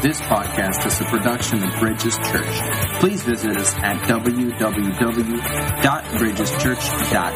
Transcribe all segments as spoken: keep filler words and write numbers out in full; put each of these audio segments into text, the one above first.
This podcast is a production of Bridges Church. Please visit us at w w w dot bridges church dot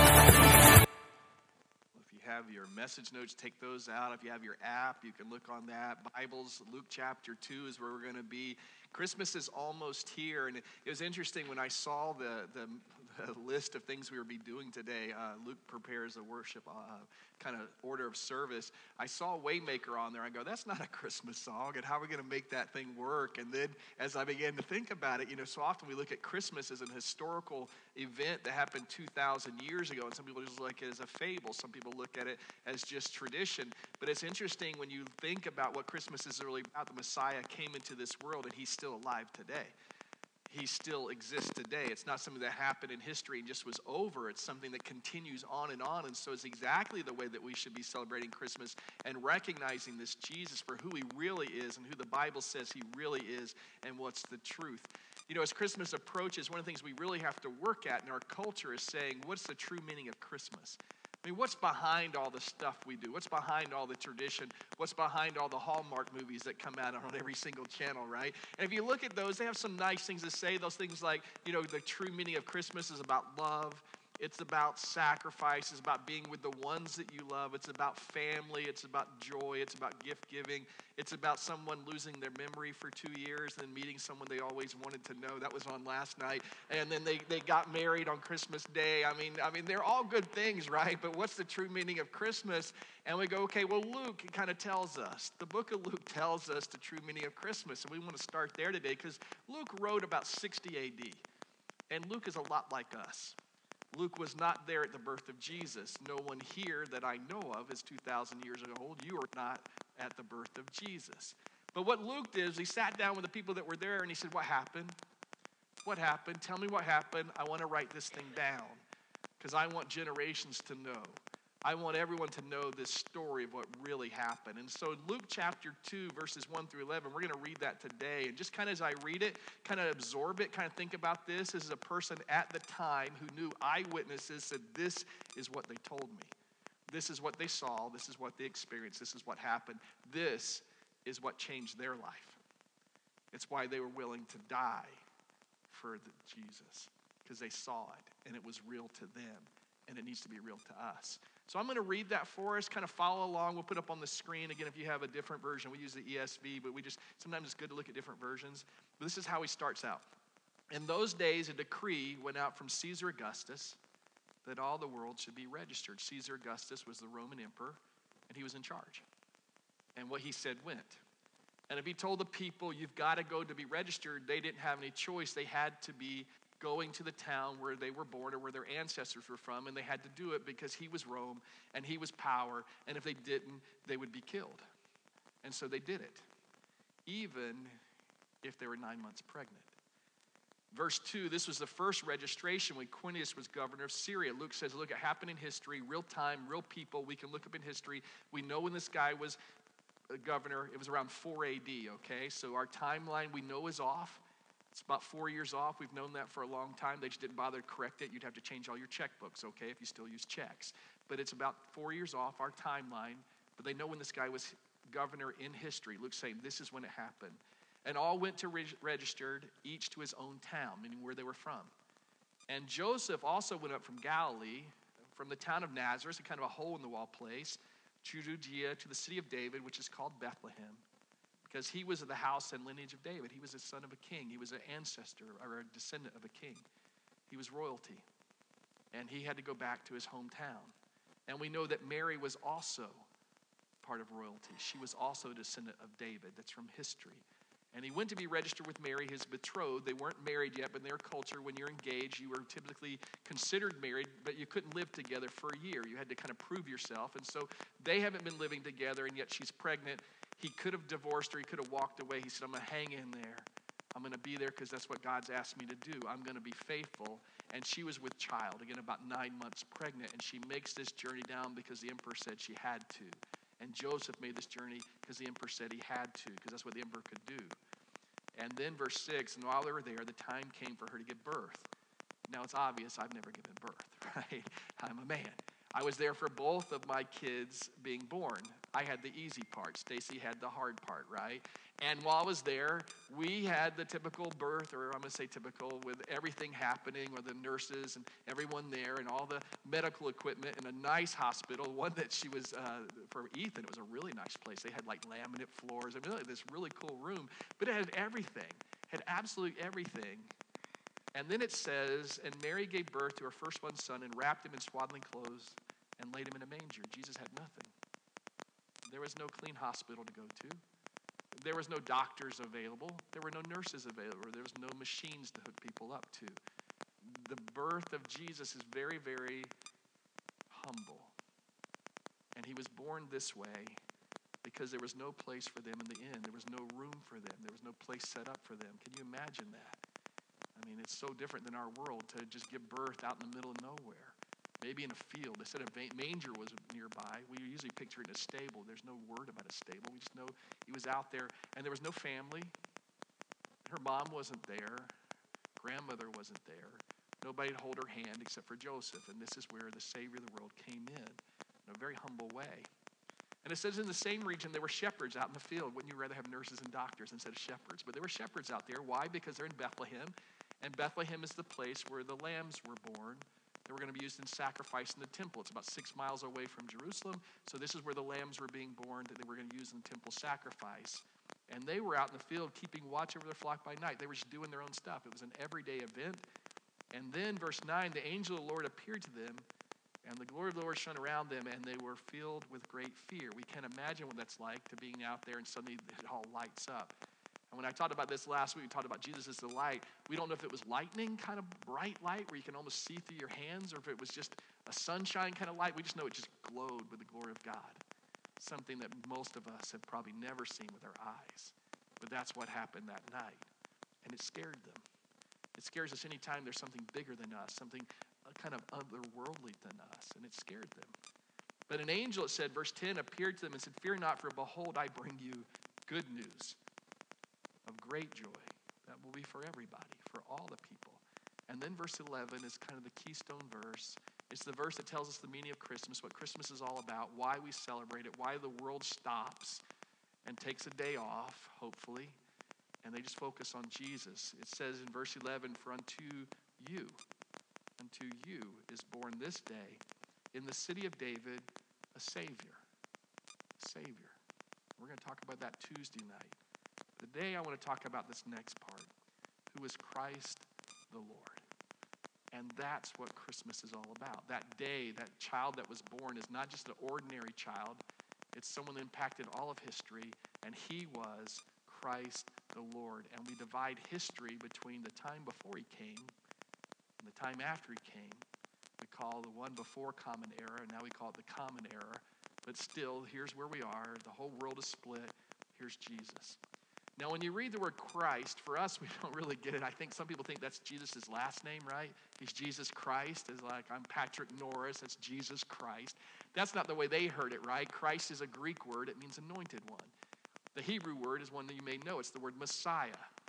net. If you have your message notes, take those out. If you have your app, you can look on that. Bibles, Luke chapter two is where we're going to be. Christmas is almost here, and it was interesting when I saw the, the, the list of things we would be doing today. Uh, Luke prepares a worship uh, kind of order of service. I saw Waymaker on there. I go, that's not a Christmas song, and how are we going to make that thing work? And then as I began to think about it, you know, so often we look at Christmas as an historical event that happened two thousand years ago, and some people just look at it as a fable. Some people look at it as just tradition. But it's interesting when you think about what Christmas is really about. The Messiah came into this world, and he's still alive today. He still exists today. It's not something that happened in history and just was over. It's something that continues on and on. And so it's exactly the way that we should be celebrating Christmas and recognizing this Jesus for who he really is and who the Bible says he really is and what's the truth. You know, as Christmas approaches, one of the things we really have to work at in our culture is saying, what's the true meaning of Christmas? I mean, what's behind all the stuff we do? What's behind all the tradition? What's behind all the Hallmark movies that come out on every single channel, right? And if you look at those, they have some nice things to say. Those things like, you know, the true meaning of Christmas is about love. It's about sacrifice. It's about being with the ones that you love. It's about family. It's about joy. It's about gift giving. It's about someone losing their memory for two years and then meeting someone they always wanted to know. That was on last night. And then they, they got married on Christmas Day. I mean, I mean, they're all good things, right? But what's the true meaning of Christmas? And we go, okay, well, Luke kind of tells us. The book of Luke tells us the true meaning of Christmas. And we want to start there today because Luke wrote about sixty A D. And Luke is a lot like us. Luke was not there at the birth of Jesus. No one here that I know of is two thousand years old. You are not at the birth of Jesus. But what Luke did is he sat down with the people that were there and he said, what happened? What happened? Tell me what happened. I want to write this thing down because I want generations to know. I want everyone to know this story of what really happened. And so Luke chapter two, verses one through eleven, we're going to read that today. And just kind of as I read it, kind of absorb it, kind of think about this. This is a person at the time who knew eyewitnesses said, this is what they told me. This is what they saw. This is what they experienced. This is what happened. This is what changed their life. It's why they were willing to die for the Jesus, because they saw it and it was real to them. And it needs to be real to us. So I'm going to read that for us, kind of follow along. We'll put up on the screen. Again, if you have a different version, we use the E S V, but we just, sometimes it's good to look at different versions. But this is how he starts out. In those days, a decree went out from Caesar Augustus that all the world should be registered. Caesar Augustus was the Roman emperor, and he was in charge. And what he said went. And if he told the people, you've got to go to be registered, they didn't have any choice. They had to be going to the town where they were born or where their ancestors were from, and they had to do it because he was Rome and he was power, and if they didn't, they would be killed. And so they did it, even if they were nine months pregnant. Verse two, this was the first registration when Quirinius was governor of Syria. Luke says, look, it happened in history, real time, real people. We can look up in history. We know when this guy was a governor. It was around four A D, okay? So our timeline we know is off. It's about four years off. We've known that for a long time. They just didn't bother to correct it. You'd have to change all your checkbooks, okay, if you still use checks. But it's about four years off our timeline. But they know when this guy was governor in history. Luke's saying this is when it happened. And all went to reg- registered, each to his own town, meaning where they were from. And Joseph also went up from Galilee, from the town of Nazareth, a kind of a hole-in-the-wall place, to Judea, to the city of David, which is called Bethlehem. Because he was of the house and lineage of David. He was a son of a king. He was an ancestor or a descendant of a king. He was royalty. And he had to go back to his hometown. And we know that Mary was also part of royalty. She was also a descendant of David. That's from history. And he went to be registered with Mary, his betrothed. They weren't married yet, but in their culture, when you're engaged, you were typically considered married, but you couldn't live together for a year. You had to kind of prove yourself. And so they haven't been living together, and yet she's pregnant. He could have divorced her. He could have walked away. He said, I'm going to hang in there. I'm going to be there because that's what God's asked me to do. I'm going to be faithful. And she was with child, again, about nine months pregnant. And she makes this journey down because the emperor said she had to. And Joseph made this journey because the emperor said he had to, because that's what the emperor could do. And then verse six, and while they were there, the time came for her to give birth. Now it's obvious I've never given birth, right? I'm a man. I was there for both of my kids being born. I had the easy part. Stacy had the hard part, right? And while I was there, we had the typical birth, or I'm going to say typical, with everything happening, with the nurses and everyone there and all the medical equipment in a nice hospital, one that she was, uh, for Ethan, it was a really nice place. They had like laminate floors. I mean, like this really cool room, but it had everything, had absolutely everything. And then it says, and Mary gave birth to her firstborn son and wrapped him in swaddling clothes and laid him in a manger. Jesus had nothing. There was no clean hospital to go to. There was no doctors available. There were no nurses available. There was no machines to hook people up to. The birth of Jesus is very, very humble. And he was born this way because there was no place for them in the inn. There was no room for them. There was no place set up for them. Can you imagine that? I mean, it's so different than our world to just give birth out in the middle of nowhere. Maybe in a field. They said a manger was nearby. We usually picture it in a stable. There's no word about a stable. We just know he was out there. And there was no family. Her mom wasn't there. Grandmother wasn't there. Nobody to hold her hand except for Joseph. And this is where the Savior of the world came in, in a very humble way. And it says in the same region, there were shepherds out in the field. Wouldn't you rather have nurses and doctors instead of shepherds? But there were shepherds out there. Why? Because they're in Bethlehem. And Bethlehem is the place where the lambs were born. They were going to be used in sacrifice in the temple. It's about six miles away from Jerusalem. So this is where the lambs were being born that they were going to use in the temple sacrifice. And they were out in the field keeping watch over their flock by night. They were just doing their own stuff. It was an everyday event. And then verse nine, the angel of the Lord appeared to them, and the glory of the Lord shone around them, and they were filled with great fear. We can't imagine what that's like, to being out there and suddenly it all lights up. And when I talked about this last week, we talked about Jesus as the light. We don't know if it was lightning, kind of bright light, where you can almost see through your hands, or if it was just a sunshine kind of light. We just know it just glowed with the glory of God. Something that most of us have probably never seen with our eyes. But that's what happened that night. And it scared them. It scares us anytime there's something bigger than us, something kind of otherworldly than us, and it scared them. But an angel, it said, verse ten, appeared to them and said, "Fear not, for behold, I bring you good news of great joy that will be for everybody, for all the people." And then verse eleven is kind of the keystone verse. It's the verse that tells us the meaning of Christmas, what Christmas is all about, why we celebrate it, why the world stops and takes a day off, hopefully, and they just focus on Jesus. It says in verse eleven, "For unto you, unto you is born this day in the city of David a Savior." A Savior. We're going to talk about that Tuesday night. Today I want to talk about this next part, who is Christ the Lord. And that's what Christmas is all about. That day, that child that was born is not just an ordinary child. It's someone that impacted all of history, and he was Christ the Lord. And we divide history between the time before he came and the time after he came. We call the one before Common Era, and now we call it the Common Era. But still, here's where we are. The whole world is split. Here's Jesus. Now, when you read the word Christ, for us, we don't really get it. I think some people think that's Jesus' last name, right? He's Jesus Christ. It's like, I'm Patrick Norris. That's Jesus Christ. That's not the way they heard it, right? Christ is a Greek word. It means anointed one. The Hebrew word is one that you may know. It's the word Messiah.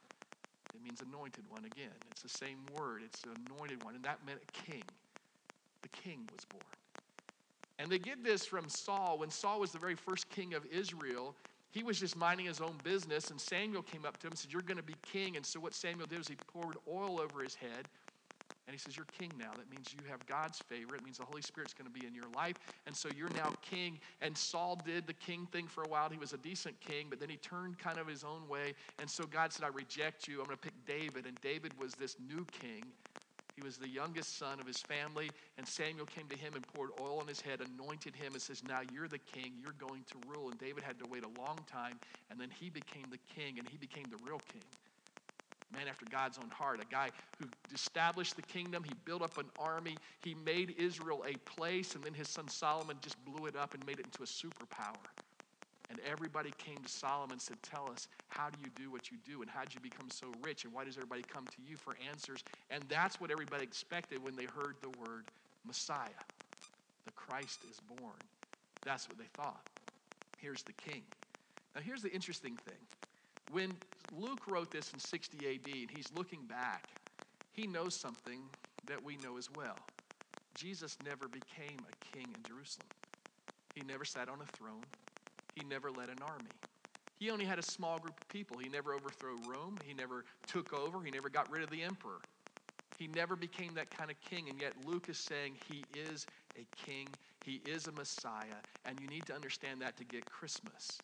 It means anointed one again. It's the same word. It's an anointed one, and that meant a king. The king was born. And they get this from Saul. When Saul was the very first king of Israel, he was just minding his own business, and Samuel came up to him and said, "You're going to be king." And so what Samuel did was he poured oil over his head, and he says, "You're king now." That means you have God's favor. It means the Holy Spirit's going to be in your life, and so you're now king. And Saul did the king thing for a while. He was a decent king, but then he turned kind of his own way, and so God said, "I reject you. I'm going to pick David." And David was this new king. He was the youngest son of his family, and Samuel came to him and poured oil on his head, anointed him, and says, "Now you're the king, you're going to rule." And David had to wait a long time, and then he became the king, and he became the real king. Man after God's own heart, a guy who established the kingdom. He built up an army. He made Israel a place, and then his son Solomon just blew it up and made it into a superpower. And everybody came to Solomon and said, "Tell us, how do you do what you do? And how did you become so rich? And why does everybody come to you for answers?" And that's what everybody expected when they heard the word Messiah. The Christ is born. That's what they thought. Here's the king. Now here's the interesting thing. When Luke wrote this in sixty A D and he's looking back, he knows something that we know as well. Jesus never became a king in Jerusalem. He never sat on a throne. He never led an army. He only had a small group of people. He never overthrew Rome. He never took over. He never got rid of the emperor. He never became that kind of king, and yet Luke is saying he is a king. He is a Messiah, and you need to understand that to get Christmas.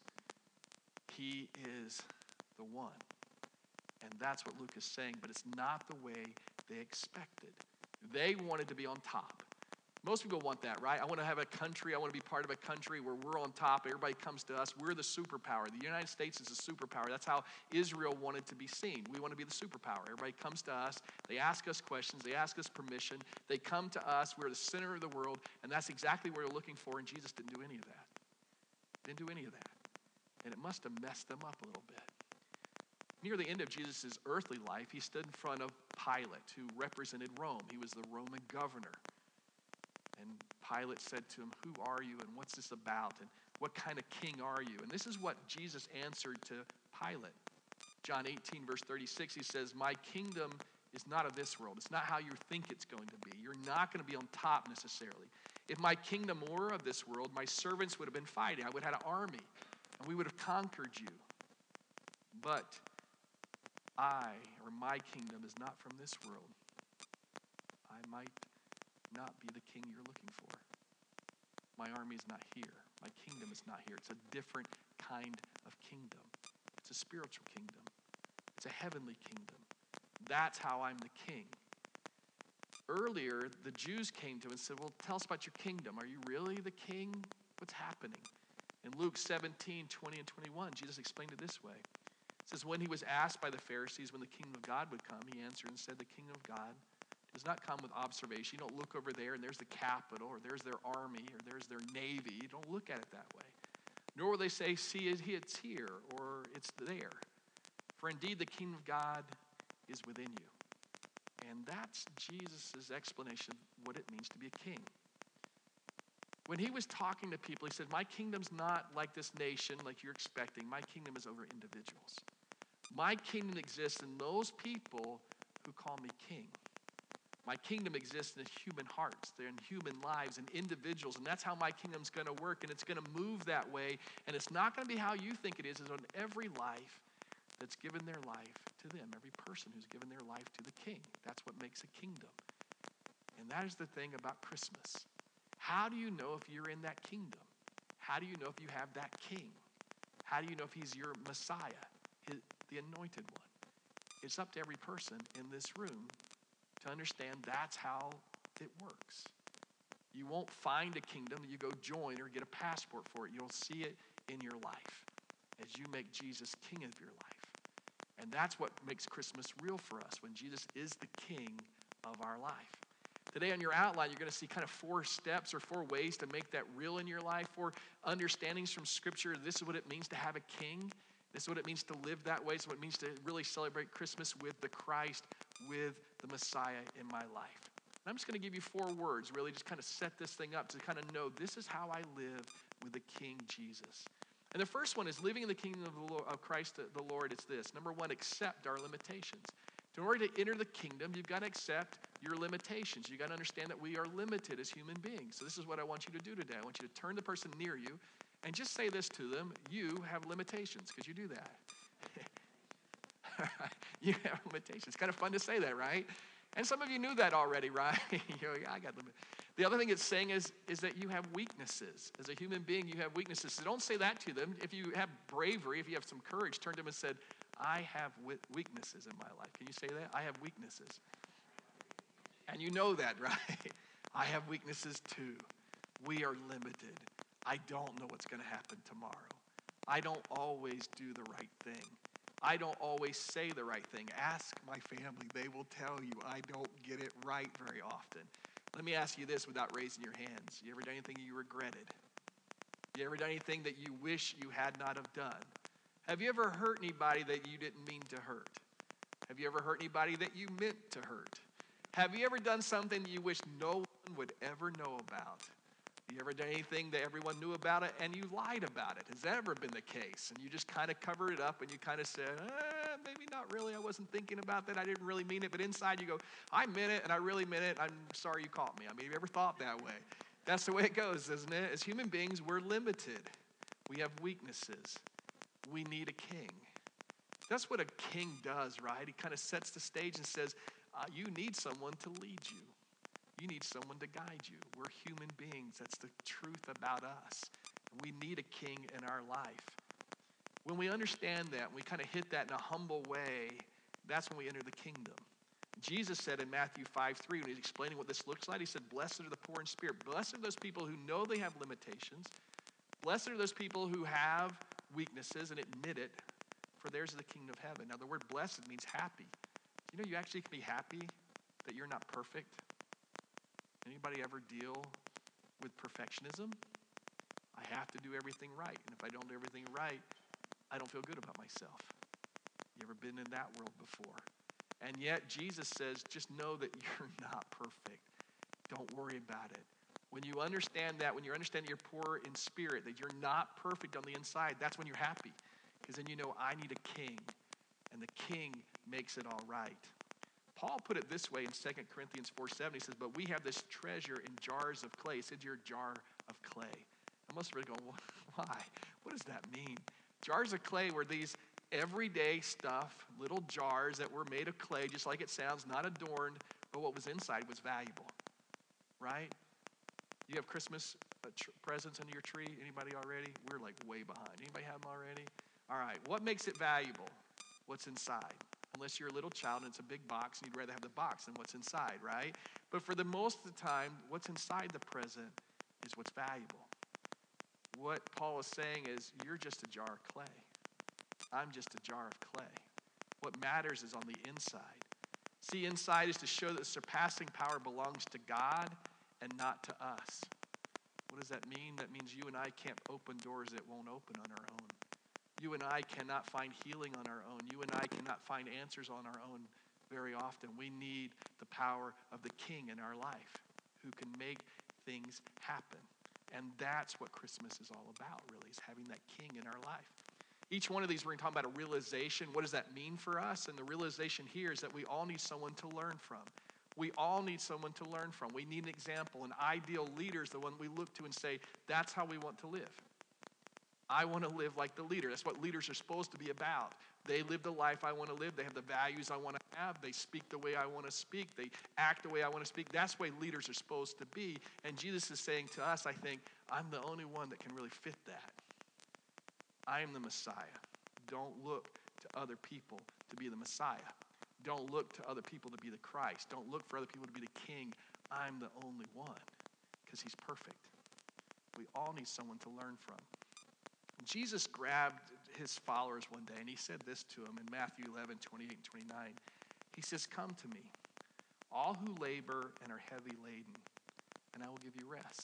He is the one. And that's what Luke is saying, but it's not the way they expected. They wanted to be on top. Most people want that, right? I want to have a country. I want to be part of a country where we're on top. Everybody comes to us. We're the superpower. The United States is a superpower. That's how Israel wanted to be seen. We want to be the superpower. Everybody comes to us. They ask us questions. They ask us permission. They come to us. We're the center of the world, and that's exactly what we're looking for, and Jesus didn't do any of that. Didn't do any of that. And it must have messed them up a little bit. Near the end of Jesus' earthly life, he stood in front of Pilate, who represented Rome. He was the Roman governor. And Pilate said to him, "Who are you, and what's this about, and what kind of king are you?" And this is what Jesus answered to Pilate. John eighteen, verse thirty-six, he says, "My kingdom is not of this world." It's not how you think it's going to be. You're not going to be on top necessarily. If my kingdom were of this world, my servants would have been fighting. I would have had an army, and we would have conquered you. But I, or my kingdom, is not from this world. I might not be the king you're looking for. My army is not here. My kingdom is not here. It's a different kind of kingdom. It's a spiritual kingdom. It's a heavenly kingdom. That's how I'm the king. Earlier, the Jews came to him and said, "Well, tell us about your kingdom. Are you really the king? What's happening?" In Luke seventeen, twenty and twenty-one, Jesus explained it this way. It says, when he was asked by the Pharisees when the kingdom of God would come, he answered and said, "The kingdom of God does not come with observation." You don't look over there and there's the capital, or there's their army, or there's their navy. You don't look at it that way. Nor will they say, "See, it's here," or "It's there." For indeed, the kingdom of God is within you. And that's Jesus' explanation of what it means to be a king. When he was talking to people, he said, "My kingdom's not like this nation, like you're expecting. My kingdom is over individuals. My kingdom exists in those people who call me king. My kingdom exists in human hearts. They're in human lives and individuals, and that's how my kingdom's going to work, and it's going to move that way, and it's not going to be how you think it is. It's on every life that's given their life to them, every person who's given their life to the king. That's what makes a kingdom. And that is the thing about Christmas. How do you know if you're in that kingdom? How do you know if you have that king? How do you know if he's your Messiah, his, the anointed one? It's up to every person in this room to understand that's how it works. You won't find a kingdom that you go join or get a passport for it. You'll see it in your life as you make Jesus king of your life. And that's what makes Christmas real for us, when Jesus is the king of our life. Today on your outline, you're going to see kind of four steps or four ways to make that real in your life, four understandings from Scripture. This is what it means to have a king. This is what it means to live that way. This is what it means to really celebrate Christmas with the Christ, with the Messiah in my life. And I'm just going to give you four words, really just kind of set this thing up to kind of know this is how I live with the King Jesus. And the first one is living in the kingdom of, the Lord, of Christ the Lord. It's this. Number one, accept our limitations. In order to enter the kingdom, you've got to accept your limitations. You've got to understand that we are limited as human beings. So this is what I want you to do today. I want you to turn the person near you and just say this to them: you have limitations, because you do that. You have limitations. It's kind of fun to say that, right? And some of you knew that already, right? You're like, I got limitations. The other thing it's saying is, is that you have weaknesses. As a human being, you have weaknesses. So don't say that to them. If you have bravery, if you have some courage, turn to them and said, I have weaknesses in my life. Can you say that? I have weaknesses. And you know that, right? I have weaknesses too. We are limited. I don't know what's going to happen tomorrow. I don't always do the right thing. I don't always say the right thing. Ask my family. They will tell you I don't get it right very often. Let me ask you this without raising your hands. You ever done anything you regretted? You ever done anything that you wish you had not have done? Have you ever hurt anybody that you didn't mean to hurt? Have you ever hurt anybody that you meant to hurt? Have you ever done something that you wish no one would ever know about? Have you ever done anything that everyone knew about it and you lied about it? Has that ever been the case? And you just kind of covered it up and you kind of said, eh, maybe not really. I wasn't thinking about that. I didn't really mean it. But inside you go, I meant it and I really meant it. I'm sorry you caught me. I mean, have you ever thought that way? That's the way it goes, isn't it? As human beings, we're limited. We have weaknesses. We need a king. That's what a king does, right? He kind of sets the stage and says, uh, you need someone to lead you. You need someone to guide you. We're human beings. That's the truth about us. We need a king in our life. When we understand that, we kind of hit that in a humble way, that's when we enter the kingdom. Jesus said in Matthew five three, when he's explaining what this looks like, he said, blessed are the poor in spirit. Blessed are those people who know they have limitations. Blessed are those people who have weaknesses and admit it, for theirs is the kingdom of heaven. Now, the word blessed means happy. You know, you actually can be happy that you're not perfect. Anybody ever deal with perfectionism? I have to do everything right. And if I don't do everything right, I don't feel good about myself. You ever been in that world before? And yet Jesus says, just know that you're not perfect. Don't worry about it. When you understand that, when you understand that you're poor in spirit, that you're not perfect on the inside, that's when you're happy. Because then you know, I need a king. And the king makes it all right. Paul put it this way in Second Corinthians four seven. He says, but we have this treasure in jars of clay. He said, you're a jar of clay. And most of us are going, well, why? What does that mean? Jars of clay were these everyday stuff, little jars that were made of clay, just like it sounds, not adorned, but what was inside was valuable, right? You have Christmas uh, tr- presents under your tree? Anybody already? We're like way behind. Anybody have them already? All right, what makes it valuable? What's inside? Unless you're a little child and it's a big box and you'd rather have the box than what's inside, right? But for the most of the time, what's inside the present is what's valuable. What Paul is saying is, you're just a jar of clay. I'm just a jar of clay. What matters is on the inside. See, inside is to show that the surpassing power belongs to God and not to us. What does that mean? That means you and I can't open doors that won't open on our own. You and I cannot find healing on our own. You and I cannot find answers on our own very often. We need the power of the King in our life who can make things happen. And that's what Christmas is all about, really, is having that King in our life. Each one of these, we're going to talk about a realization. What does that mean for us? And the realization here is that we all need someone to learn from. We all need someone to learn from. We need an example. An ideal leader is the one we look to and say, that's how we want to live. I want to live like the leader. That's what leaders are supposed to be about. They live the life I want to live. They have the values I want to have. They speak the way I want to speak. They act the way I want to speak. That's the way leaders are supposed to be. And Jesus is saying to us, I think, I'm the only one that can really fit that. I am the Messiah. Don't look to other people to be the Messiah. Don't look to other people to be the Christ. Don't look for other people to be the King. I'm the only one because he's perfect. We all need someone to learn from. Jesus grabbed his followers one day and he said this to them in Matthew eleven, twenty-eight and twenty-nine. He says, come to me, all who labor and are heavy laden, and I will give you rest.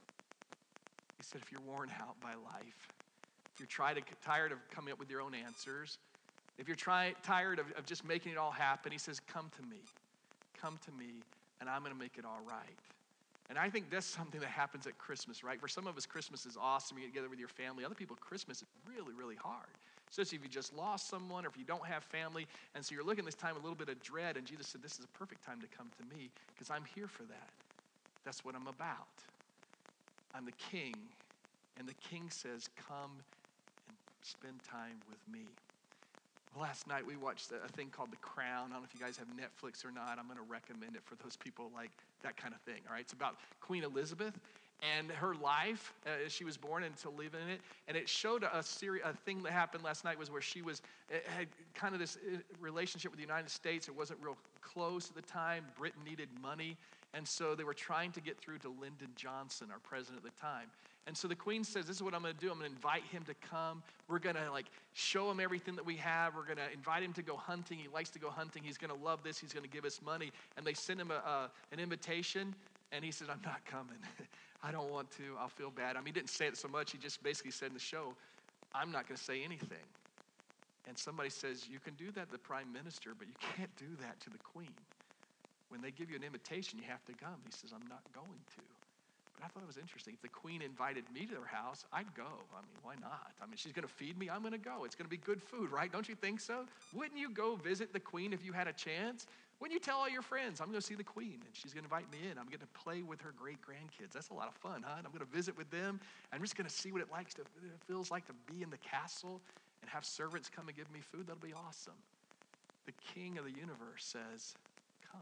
He said, if you're worn out by life, if you're try to, tired of coming up with your own answers, if you're try, tired of, of just making it all happen, he says, come to me. Come to me, and I'm going to make it all right. And I think that's something that happens at Christmas, right? For some of us, Christmas is awesome. You get together with your family. Other people, Christmas is really, really hard. Especially if you just lost someone or if you don't have family. And so you're looking at this time with a little bit of dread. And Jesus said, this is a perfect time to come to me because I'm here for that. That's what I'm about. I'm the King. And the King says, come and spend time with me. Last night we watched a thing called The Crown. I don't know if you guys have Netflix or not. I'm going to recommend it for those people like that kind of thing. All right, it's about Queen Elizabeth and her life uh, as she was born and to live in it. And it showed a series, a thing that happened last night was where she was had kind of this relationship with the United States. It wasn't real close at the time. Britain needed money, and so they were trying to get through to Lyndon Johnson, our president at the time. And so the Queen says, this is what I'm going to do. I'm going to invite him to come. We're going to like show him everything that we have. We're going to invite him to go hunting. He likes to go hunting. He's going to love this. He's going to give us money. And they send him a, a, an invitation, and he said, I'm not coming. I don't want to. I'll feel bad. I mean, he didn't say it so much. He just basically said in the show, I'm not going to say anything. And somebody says, you can do that to the prime minister, but you can't do that to the Queen. When they give you an invitation, you have to come. He says, I'm not going to. But I thought it was interesting. If the Queen invited me to their house, I'd go. I mean, why not? I mean, she's going to feed me. I'm going to go. It's going to be good food, right? Don't you think so? Wouldn't you go visit the Queen if you had a chance? When you tell all your friends, I'm going to see the queen, and she's going to invite me in. I'm going to play with her great-grandkids. That's a lot of fun, huh? And I'm going to visit with them. I'm just going to see what it likes to, it feels like to be in the castle and have servants come and give me food. That'll be awesome. The king of the universe says, come,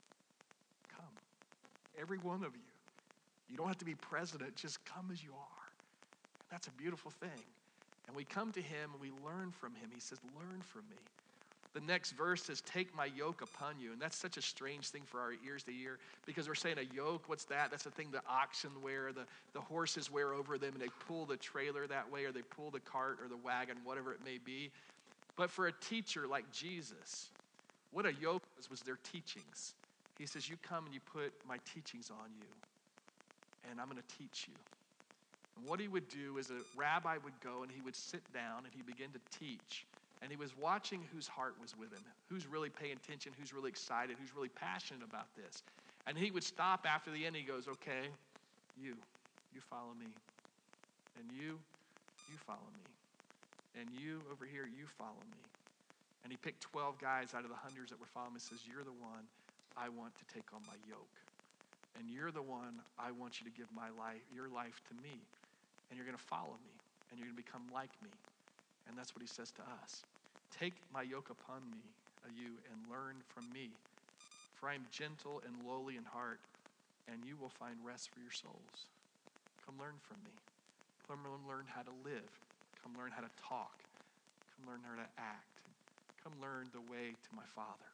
come. Every one of you. You don't have to be president. Just come as you are. That's a beautiful thing. And we come to him and we learn from him. He says, learn from me. The next verse says, take my yoke upon you. And that's such a strange thing for our ears to hear because we're saying a yoke, what's that? That's the thing the oxen wear, the, the horses wear over them, and they pull the trailer that way, or they pull the cart or the wagon, whatever it may be. But for a teacher like Jesus, what a yoke was was their teachings. He says, you come and you put my teachings on you, and I'm going to teach you. And what he would do is a rabbi would go and he would sit down and he began to teach. And he was watching whose heart was with him, who's really paying attention, who's really excited, who's really passionate about this. And he would stop after the end. He goes, okay, you, you follow me. And you, you follow me. And you over here, you follow me. And he picked twelve guys out of the hundreds that were following him and says, you're the one I want to take on my yoke. And you're the one I want you to give my life, your life to me. And you're going to follow me. And you're going to become like me. And that's what he says to us. Take my yoke upon me, uh, you, and learn from me. For I am gentle and lowly in heart, and you will find rest for your souls. Come learn from me. Come learn how to live. Come learn how to talk. Come learn how to act. Come learn the way to my Father.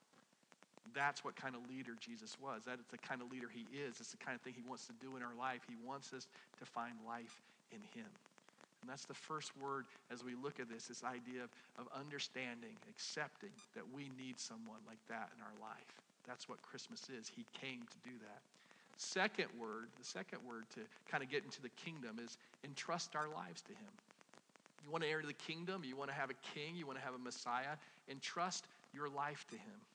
That's what kind of leader Jesus was. That is the kind of leader he is. It's the kind of thing he wants to do in our life. He wants us to find life in him. And that's the first word as we look at this, this idea of, of understanding, accepting that we need someone like that in our life. That's what Christmas is. He came to do that. Second word, the second word to kind of get into the kingdom is entrust our lives to him. You want to enter the kingdom, you want to have a king, you want to have a Messiah, entrust your life to him.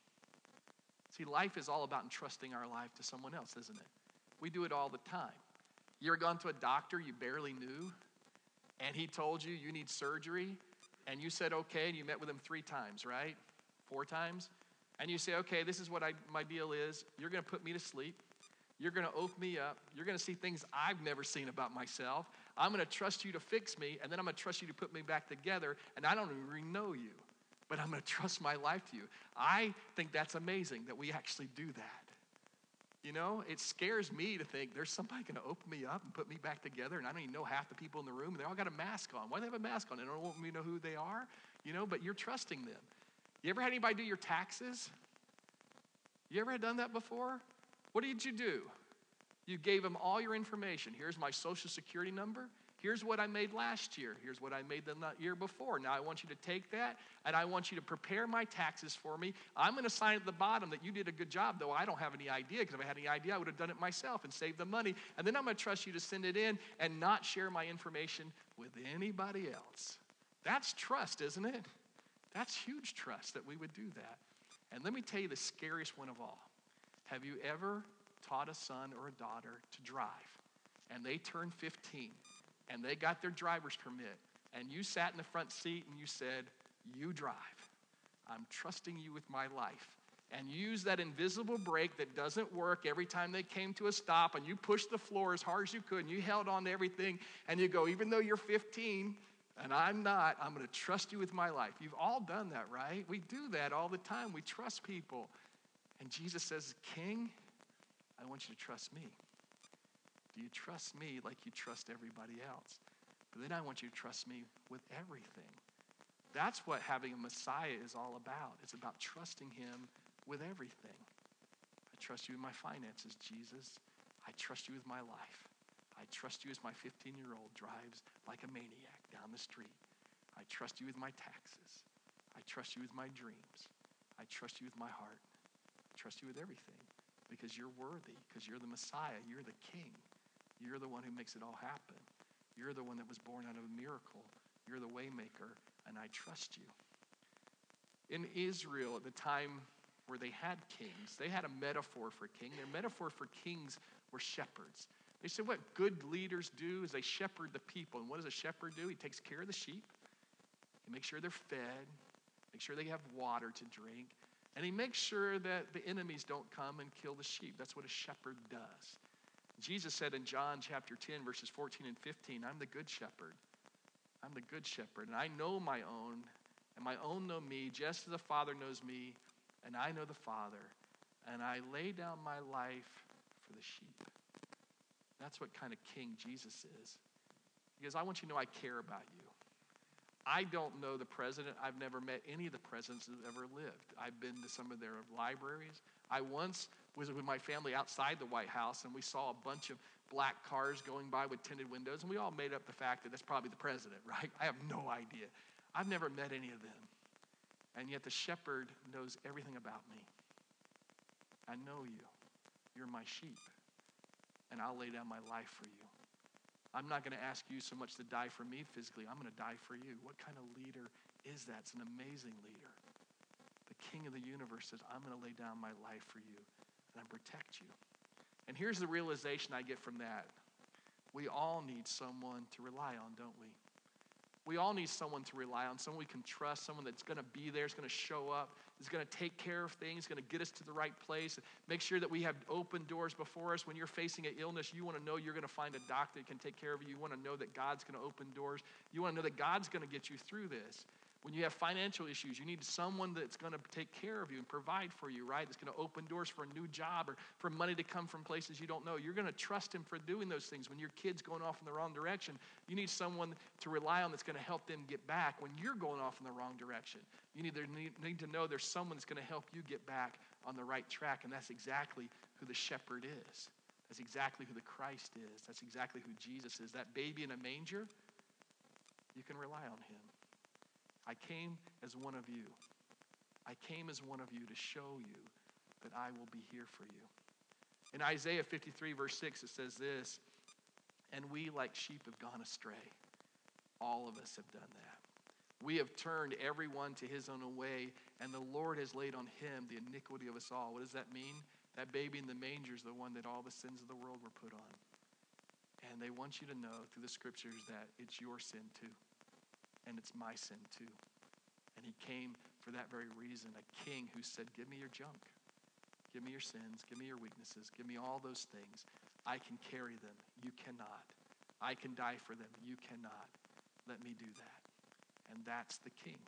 See, life is all about entrusting our life to someone else, isn't it? We do it all the time. You ever gone to a doctor you barely knew, and he told you you need surgery, and you said okay, and you met with him three times, right? Four times? And you say, okay, this is what I, my deal is. You're going to put me to sleep. You're going to open me up. You're going to see things I've never seen about myself. I'm going to trust you to fix me, and then I'm going to trust you to put me back together, and I don't even know you, but I'm going to trust my life to you. I think that's amazing that we actually do that. You know, it scares me to think there's somebody going to open me up and put me back together, and I don't even know half the people in the room, and they all got a mask on. Why do they have a mask on? They don't want me to know who they are, you know, but you're trusting them. You ever had anybody do your taxes? You ever had done that before? What did you do? You gave them all your information. Here's my social security number. Here's what I made last year. Here's what I made the year before. Now I want you to take that, and I want you to prepare my taxes for me. I'm going to sign at the bottom that you did a good job, though I don't have any idea, because if I had any idea, I would have done it myself and saved the money. And then I'm going to trust you to send it in and not share my information with anybody else. That's trust, isn't it? That's huge trust that we would do that. And let me tell you the scariest one of all. Have you ever taught a son or a daughter to drive, and they turned fifteen, and they got their driver's permit, and you sat in the front seat and you said, you drive. I'm trusting you with my life. And you use that invisible brake that doesn't work every time they came to a stop, and you pushed the floor as hard as you could, and you held on to everything, and you go, even though you're fifteen, and I'm not, I'm going to trust you with my life. You've all done that, right? We do that all the time. We trust people. And Jesus says, King, I want you to trust me. Do you trust me like you trust everybody else? But then I want you to trust me with everything. That's what having a Messiah is all about. It's about trusting him with everything. I trust you with my finances, Jesus. I trust you with my life. I trust you as my fifteen-year-old drives like a maniac down the street. I trust you with my taxes. I trust you with my dreams. I trust you with my heart. I trust you with everything because you're worthy, because you're the Messiah. You're the King. You're the one who makes it all happen. You're the one that was born out of a miracle. You're the way maker, and I trust you. In Israel, at the time where they had kings, they had a metaphor for king. Their metaphor for kings were shepherds. They said what good leaders do is they shepherd the people. And what does a shepherd do? He takes care of the sheep. He makes sure they're fed, make sure they have water to drink. And he makes sure that the enemies don't come and kill the sheep. That's what a shepherd does. Jesus said in John chapter ten, verses fourteen and fifteen, I'm the good shepherd. I'm the good shepherd, and I know my own, and my own know me, just as the Father knows me, and I know the Father, and I lay down my life for the sheep. That's what kind of king Jesus is. Because I want you to know I care about you. I don't know the president. I've never met any of the presidents that have ever lived. I've been to some of their libraries. I once was with my family outside the White House, and we saw a bunch of black cars going by with tinted windows, and we all made up the fact that that's probably the president, right? I have no idea. I've never met any of them. And yet the shepherd knows everything about me. I know you. You're my sheep. And I'll lay down my life for you. I'm not going to ask you so much to die for me physically. I'm going to die for you. What kind of leader is that? It's an amazing leader. The King of the universe says, I'm going to lay down my life for you and I protect you. And here's the realization I get from that. We all need someone to rely on, don't we? We all need someone to rely on, someone we can trust, someone that's going to be there, is going to show up, is going to take care of things, going to get us to the right place, make sure that we have open doors before us. When you're facing an illness, you want to know you're going to find a doctor that can take care of you. You want to know that God's going to open doors. You want to know that God's going to get you through this. When you have financial issues, you need someone that's going to take care of you and provide for you, right? That's going to open doors for a new job or for money to come from places you don't know. You're going to trust him for doing those things. When your kid's going off in the wrong direction, you need someone to rely on that's going to help them get back when you're going off in the wrong direction. You need, need, need to know there's someone that's going to help you get back on the right track, and that's exactly who the shepherd is. That's exactly who the Christ is. That's exactly who Jesus is. That baby in a manger, you can rely on him. I came as one of you. I came as one of you to show you that I will be here for you. In Isaiah fifty-three, verse six, it says this, and we like sheep have gone astray. All of us have done that. We have turned everyone to his own way, and the Lord has laid on him the iniquity of us all. What does that mean? That baby in the manger is the one that all the sins of the world were put on. And they want you to know through the scriptures that it's your sin too. And it's my sin too. And he came for that very reason, a king who said, give me your junk. Give me your sins. Give me your weaknesses. Give me all those things. I can carry them. You cannot. I can die for them. You cannot. Let me do that. And that's the king.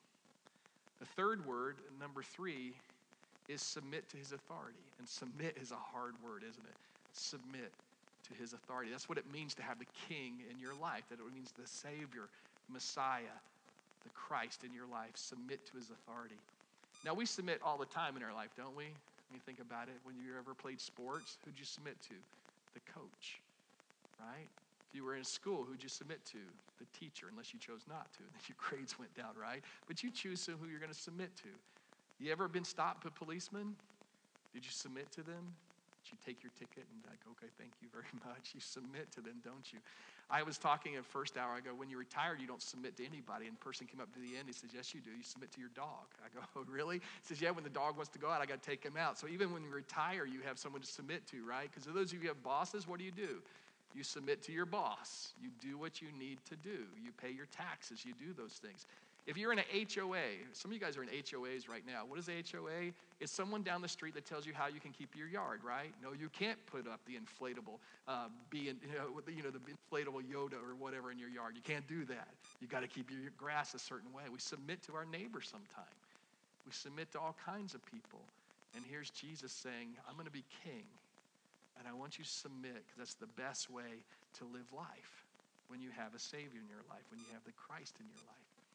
The third word, number three, is submit to his authority. And submit is a hard word, isn't it? Submit to his authority. That's what it means to have the king in your life. That it means the Savior, Messiah, the Christ in your life. Submit to his authority. Now, we submit all the time in our life, don't we? When you think about it, when you ever played sports, who'd you submit to? The coach, right? If you were in school, who'd you submit to? The teacher, unless you chose not to. Then your grades went down, right? But you choose who you're going to submit to. You ever been stopped by policemen? Did you submit to them? Did you take your ticket and like, okay, thank you very much. You submit to them, don't you? I was talking at first hour, I go, when you're retired, you don't submit to anybody. And the person came up to the end, he says, yes, you do. You submit to your dog. I go, oh, really? He says, yeah, when the dog wants to go out, I got to take him out. So even when you retire, you have someone to submit to, right? Because of those of you who have bosses, what do you do? You submit to your boss. You do what you need to do. You pay your taxes. You do those things. If you're in an H O A, some of you guys are in H O As right now. What is H O A? It's someone down the street that tells you how you can keep your yard, right? No, you can't put up the inflatable, uh, be in, you know, you know, the inflatable Yoda or whatever in your yard. You can't do that. You got to keep your grass a certain way. We submit to our neighbor sometime. We submit to all kinds of people. And here's Jesus saying, I'm going to be king. And I want you to submit because that's the best way to live life when you have a Savior in your life, when you have the Christ in your life.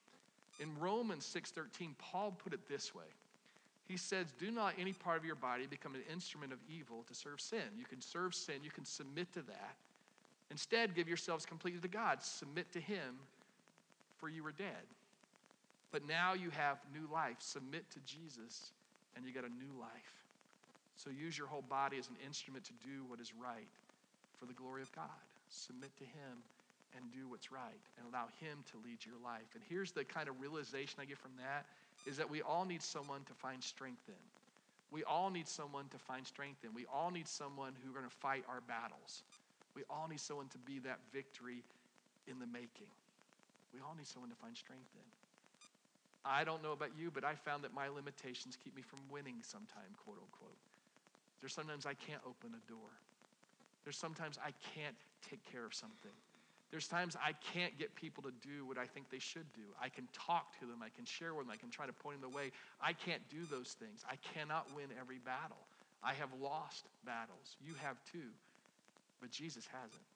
In Romans six thirteen, Paul put it this way. He says, do not any part of your body become an instrument of evil to serve sin. You can serve sin. You can submit to that. Instead, give yourselves completely to God. Submit to him, for you were dead. But now you have new life. Submit to Jesus, and you got a new life. So use your whole body as an instrument to do what is right for the glory of God. Submit to him and do what's right and allow him to lead your life. And here's the kind of realization I get from that is that we all need someone to find strength in. We all need someone to find strength in. We all need someone who's going to fight our battles. We all need someone to be that victory in the making. We all need someone to find strength in. I don't know about you, but I found that my limitations keep me from winning sometime, quote unquote. There's sometimes I can't open a door. There's sometimes I can't take care of something. There's times I can't get people to do what I think they should do. I can talk to them. I can share with them. I can try to point them the way. I can't do those things. I cannot win every battle. I have lost battles. You have too. But Jesus hasn't,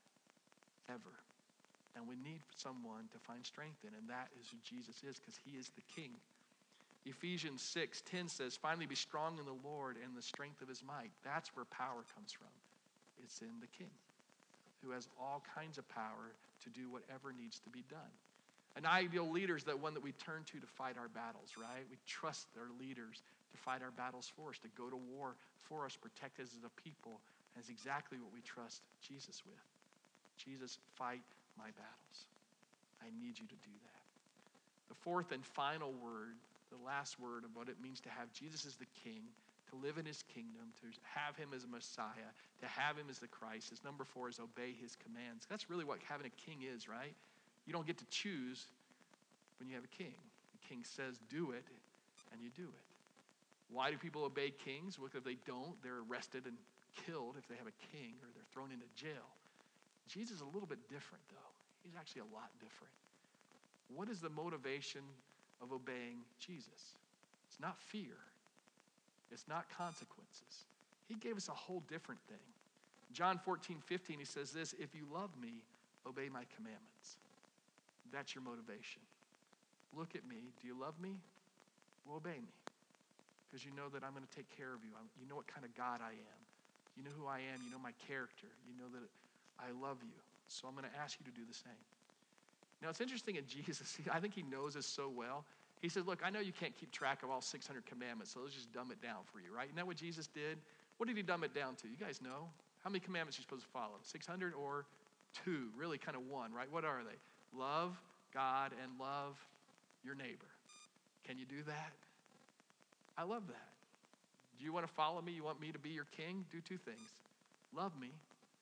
ever. And we need someone to find strength in, and that is who Jesus is, because he is the King. Ephesians six ten says, finally be strong in the Lord and the strength of his might. That's where power comes from. It's in the King, who has all kinds of power to do whatever needs to be done. An ideal leader is that one that we turn to to fight our battles, right? We trust our leaders to fight our battles for us, to go to war for us, protect us as a people. And it's exactly what we trust Jesus with. Jesus, fight my battles. I need you to do that. The fourth and final word, the last word of what it means to have Jesus as the King, to live in his kingdom, to have him as a Messiah, to have him as the Christ, is number four, is obey his commands. That's really what having a king is, right? You don't get to choose when you have a king. The king says do it, and you do it. Why do people obey kings? Well, if they don't, they're arrested and killed if they have a king, or they're thrown into jail. Jesus is a little bit different, though. He's actually a lot different. What is the motivation of obeying Jesus? It's not fear. It's not consequences. He gave us a whole different thing. John fourteen fifteen, he says this, if you love me, obey my commandments. That's your motivation. Look at me. Do you love me? Well, obey me. Because you know that I'm going to take care of you. You know what kind of God I am. You know who I am. You know my character. You know that I love you. So I'm going to ask you to do the same. Now, it's interesting in Jesus. I think he knows us so well. He said, look, I know you can't keep track of all six hundred commandments, so let's just dumb it down for you, right? Isn't that what Jesus did? What did he dumb it down to? You guys know? How many commandments are you supposed to follow? six hundred or two? Really kind of one, right? What are they? Love God and love your neighbor. Can you do that? I love that. Do you want to follow me? You want me to be your king? Do two things. Love me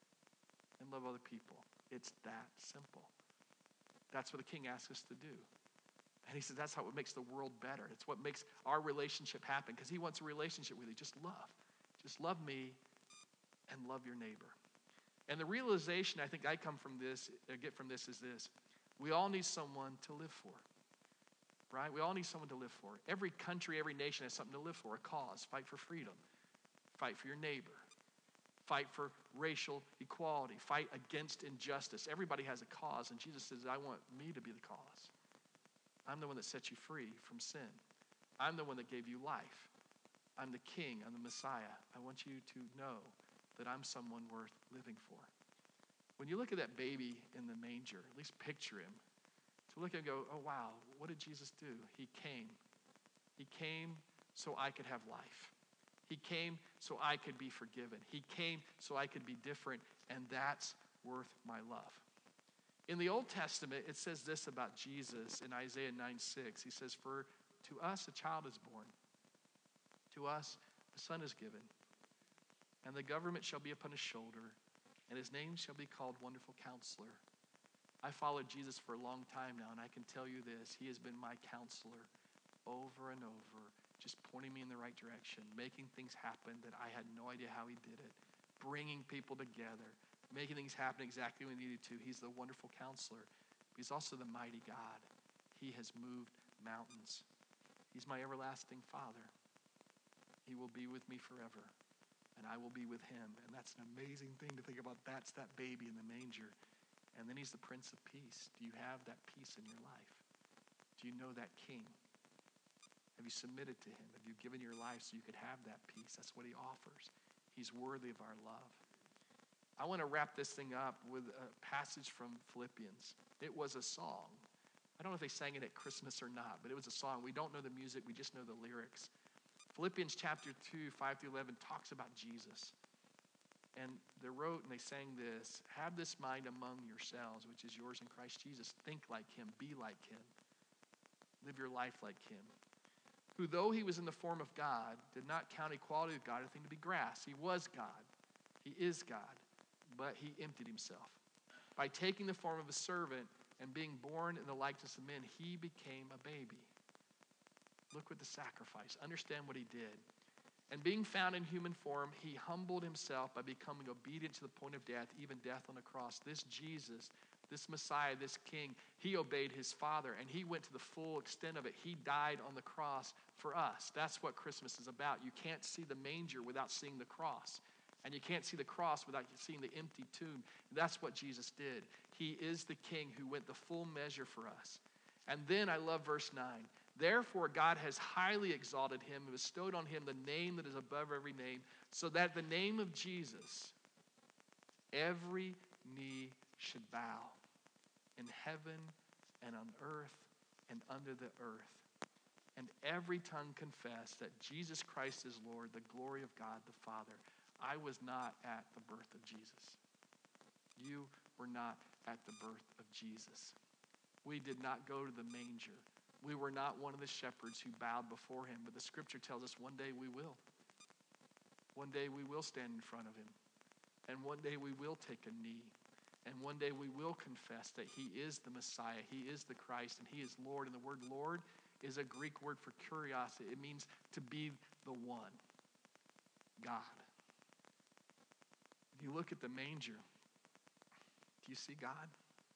and love other people. It's that simple. That's what the king asks us to do. And he says that's how it makes the world better. It's what makes our relationship happen, because he wants a relationship with you. Just love. Just love me and love your neighbor. And the realization I think I come from this, or get from this, is this. We all need someone to live for, right? We all need someone to live for. Every country, every nation has something to live for, a cause. Fight for freedom. Fight for your neighbor. Fight for racial equality. Fight against injustice. Everybody has a cause, and Jesus says, I want me to be the cause. I'm the one that set you free from sin. I'm the one that gave you life. I'm the King. I'm the Messiah. I want you to know that I'm someone worth living for. When you look at that baby in the manger, at least picture him. To look and go, oh wow, what did Jesus do? He came. He came so I could have life. He came so I could be forgiven. He came so I could be different, and that's worth my love. In the Old Testament, it says this about Jesus in Isaiah nine six. He says, for to us a child is born. To us a son is given. And the government shall be upon his shoulder, and his name shall be called Wonderful Counselor. I followed Jesus for a long time now, and I can tell you this. He has been my counselor over and over, just pointing me in the right direction, making things happen that I had no idea how he did it, bringing people together, making things happen exactly when we needed to. He's the Wonderful Counselor. He's also the mighty God. He has moved mountains. He's my everlasting Father. He will be with me forever, and I will be with him. And that's an amazing thing to think about. That's that baby in the manger. And then he's the Prince of Peace. Do you have that peace in your life? Do you know that King? Have you submitted to him? Have you given your life so you could have that peace? That's what he offers. He's worthy of our love. I want to wrap this thing up with a passage from Philippians. It was a song. I don't know if they sang it at Christmas or not, but it was a song. We don't know the music. We just know the lyrics. Philippians chapter two, five through eleven talks about Jesus. And they wrote and they sang this, have this mind among yourselves, which is yours in Christ Jesus. Think like him. Be like him. Live your life like him. Who, though he was in the form of God, did not count equality with God a thing to be grasped. He was God. He is God. But he emptied himself. By taking the form of a servant and being born in the likeness of men, he became a baby. Look what the sacrifice. Understand what he did. And being found in human form, he humbled himself by becoming obedient to the point of death, even death on the cross. This Jesus, this Messiah, this King, he obeyed his Father, and he went to the full extent of it. He died on the cross for us. That's what Christmas is about. You can't see the manger without seeing the cross. And you can't see the cross without seeing the empty tomb. That's what Jesus did. He is the King who went the full measure for us. And then I love verse nine. Therefore, God has highly exalted him and bestowed on him the name that is above every name, so that the name of Jesus, every knee should bow in heaven and on earth and under the earth, and every tongue confess that Jesus Christ is Lord, the glory of God the Father. I was not at the birth of Jesus. You were not at the birth of Jesus. We did not go to the manger. We were not one of the shepherds who bowed before him, but the scripture tells us one day we will. One day we will stand in front of him. And one day we will take a knee. And one day we will confess that he is the Messiah, he is the Christ, and he is Lord. And the word Lord is a Greek word for kurios. It means to be the one, God. If you look at the manger, do you see God?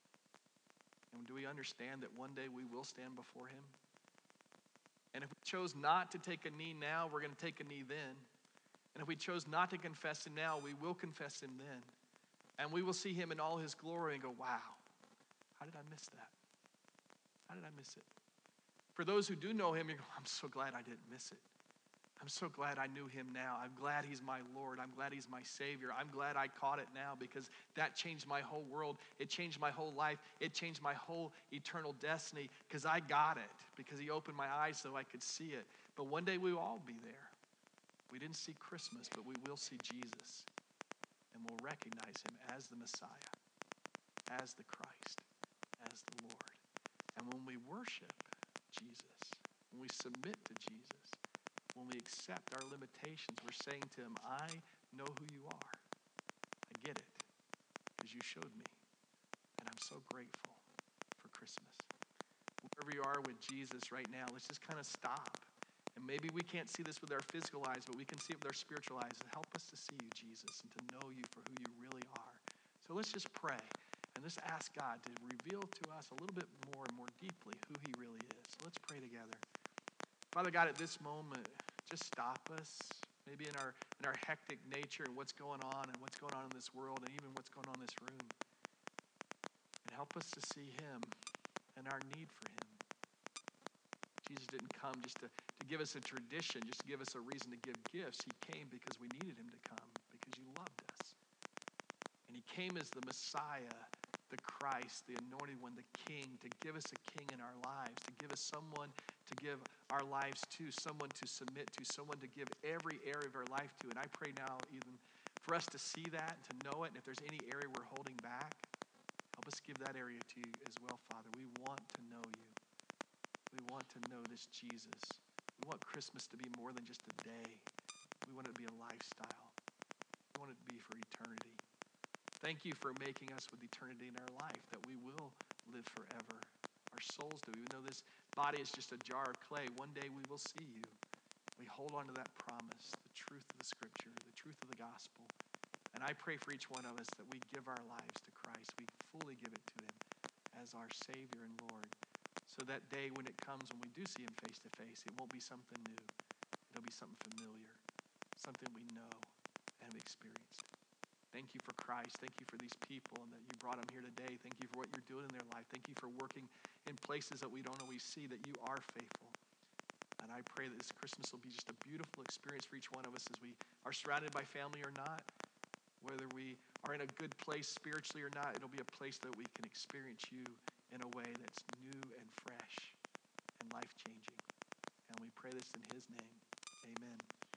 And do we understand that one day we will stand before him? And if we chose not to take a knee now, we're going to take a knee then. And if we chose not to confess him now, we will confess him then. And we will see him in all his glory and go, wow, how did I miss that? How did I miss it? For those who do know him, you go, I'm so glad I didn't miss it. I'm so glad I knew him now. I'm glad he's my Lord. I'm glad he's my Savior. I'm glad I caught it now because that changed my whole world. It changed my whole life. It changed my whole eternal destiny because I got it, because he opened my eyes so I could see it. But one day we will all be there. We didn't see Christmas, but we will see Jesus. And we'll recognize him as the Messiah, as the Christ, as the Lord. And when we worship Jesus, when we submit to Jesus, when we accept our limitations, we're saying to him, I know who you are. I get it because you showed me. And I'm so grateful for Christmas. Wherever you are with Jesus right now, let's just kind of stop. And maybe we can't see this with our physical eyes, but we can see it with our spiritual eyes. And help us to see you, Jesus, and to know you for who you really are. So let's just pray and just ask God to reveal to us a little bit more and more deeply who he really is. So let's pray together. Father God, at this moment, just stop us, maybe in our in our hectic nature and what's going on and what's going on in this world and even what's going on in this room. And help us to see him and our need for him. Jesus didn't come just to, to give us a tradition, just to give us a reason to give gifts. He came because we needed him to come, because you loved us. And he came as the Messiah, the Christ, the anointed one, the King, to give us a king in our lives, to give us someone to give our lives to, someone to submit to, someone to give every area of our life to. And I pray now even for us to see that and to know it. And if there's any area we're holding back, help us give that area to you as well, Father. We want to know you. We want to know this Jesus. We want Christmas to be more than just a day. We want it to be a lifestyle. We want it to be for eternity. Thank you for making us with eternity in our life, that we will live forever. Our souls do. Even though this body is just a jar of clay, one day we will see you. We hold on to that promise, the truth of the scripture, the truth of the gospel. And I pray for each one of us that we give our lives to Christ. We fully give it to him as our Savior and Lord. So that day when it comes, when we do see him face to face, it won't be something new. It'll be something familiar, something we know and have experienced. Thank you for Christ. Thank you for these people and that you brought them here today. Thank you for what you're doing in their life. Thank you for working in places that we don't always see, that you are faithful. And I pray that this Christmas will be just a beautiful experience for each one of us as we are surrounded by family or not. Whether we are in a good place spiritually or not, it'll be a place that we can experience you in a way that's new and fresh and life-changing. And we pray this in his name. Amen.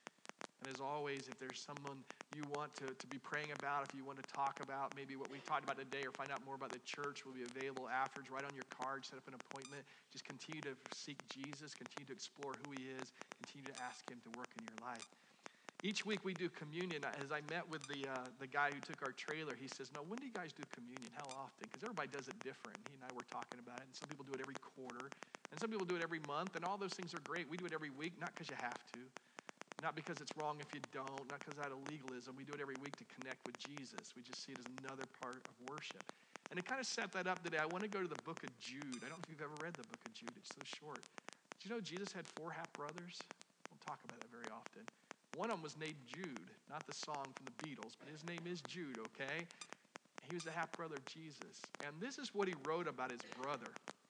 And as always, if there's someone you want to, to be praying about, if you want to talk about maybe what we talked about today or find out more about the church, we'll be available afterwards. Write on your card, set up an appointment. Just continue to seek Jesus, continue to explore who he is, continue to ask him to work in your life. Each week we do communion. As I met with the uh, the guy who took our trailer, he says, no, when do you guys do communion? How often? Because everybody does it different. He and I were talking about it. And some people do it every quarter, And some people do it every month, and all those things are great. We do it every week, not because you have to, not because it's wrong if you don't, not because out of legalism. We do it every week to connect with Jesus. We just see it as another part of worship. And to kind of set that up today, I want to go to the book of Jude. I don't know if you've ever read the book of Jude. It's so short. Did you know Jesus had four half-brothers? We'll talk about that very often. One of them was named Jude, not the song from the Beatles, but his name is Jude, okay? He was the half-brother of Jesus. And this is what he wrote about his brother.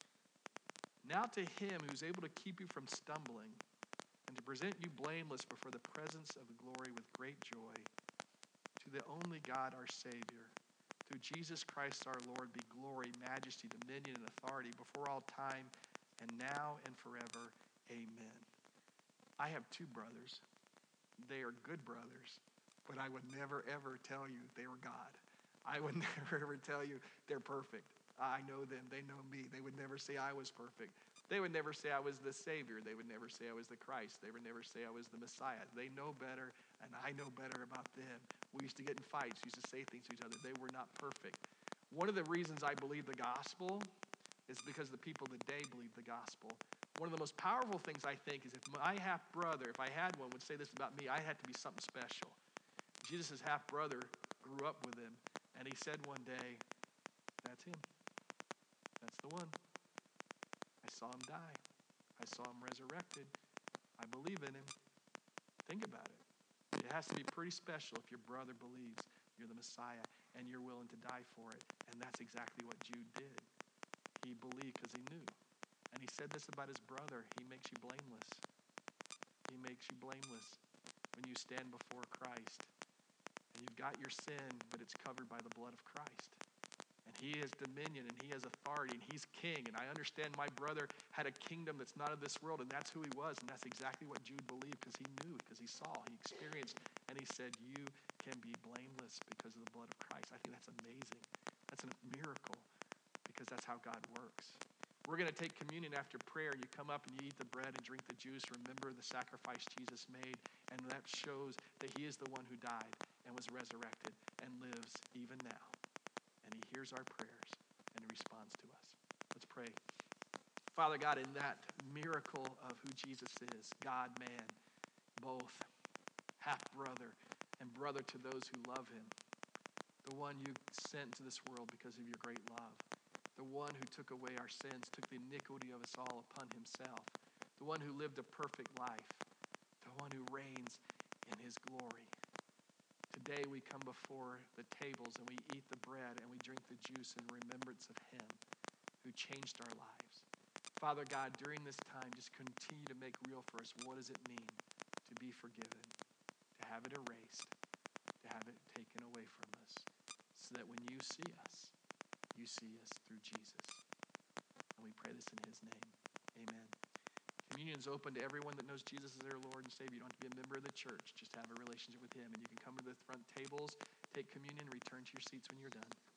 Now to him who's able to keep you from stumbling and to present you blameless before the presence of glory with great joy, to the only God our Savior, through Jesus Christ our Lord, be glory, majesty, dominion, and authority before all time, and now and forever. Amen. I have two brothers. They are good brothers, but I would never, ever tell you they were God. I would never, ever tell you they're perfect. I know them. They know me. They would never say I was perfect. They would never say I was the Savior. They would never say I was the Christ. They would never say I was the Messiah. They know better, and I know better about them. We used to get in fights, used to say things to each other. They were not perfect. One of the reasons I believe the gospel is because the people today believe the gospel. One of the most powerful things I think is if my half-brother, if I had one, would say this about me, I had to be something special. Jesus' half-brother grew up with him, and he said one day, that's him. That's the one. I saw him die. I saw him resurrected. I believe in him. Think about it. It has to be pretty special if your brother believes you're the Messiah and you're willing to die for it. And that's exactly what Jude did. He believed because he knew. And he said this about his brother. He makes you blameless. He makes you blameless when you stand before Christ. And you've got your sin, but it's covered by the blood of Christ. And he has dominion, and he has authority, and he's king. And I understand my brother had a kingdom that's not of this world, and that's who he was. And that's exactly what Jude believed because he knew, because he saw, he experienced. And he said, you can be blameless because of the blood of Christ. I think that's amazing. That's a miracle because that's how God works. We're going to take communion after prayer. You come up and you eat the bread and drink the juice. Remember the sacrifice Jesus made, and that shows that he is the one who died and was resurrected and lives even now. And he hears our prayers and he responds to us. Let's pray. Father God, in that miracle of who Jesus is, God, man, both half-brother and brother to those who love him, the one you sent to this world because of your great love, the one who took away our sins, took the iniquity of us all upon himself, the one who lived a perfect life, the one who reigns in his glory. Today we come before the tables and we eat the bread and we drink the juice in remembrance of him who changed our lives. Father God, during this time, just continue to make real for us what does it mean to be forgiven, to have it erased, to have it taken away from us, so that when you see us, you see us through Jesus. And we pray this in his name. Amen. Communion is open to everyone that knows Jesus as their Lord and Savior. You don't have to be a member of the church. Just have a relationship with him. And you can come to the front tables, take communion, return to your seats when you're done.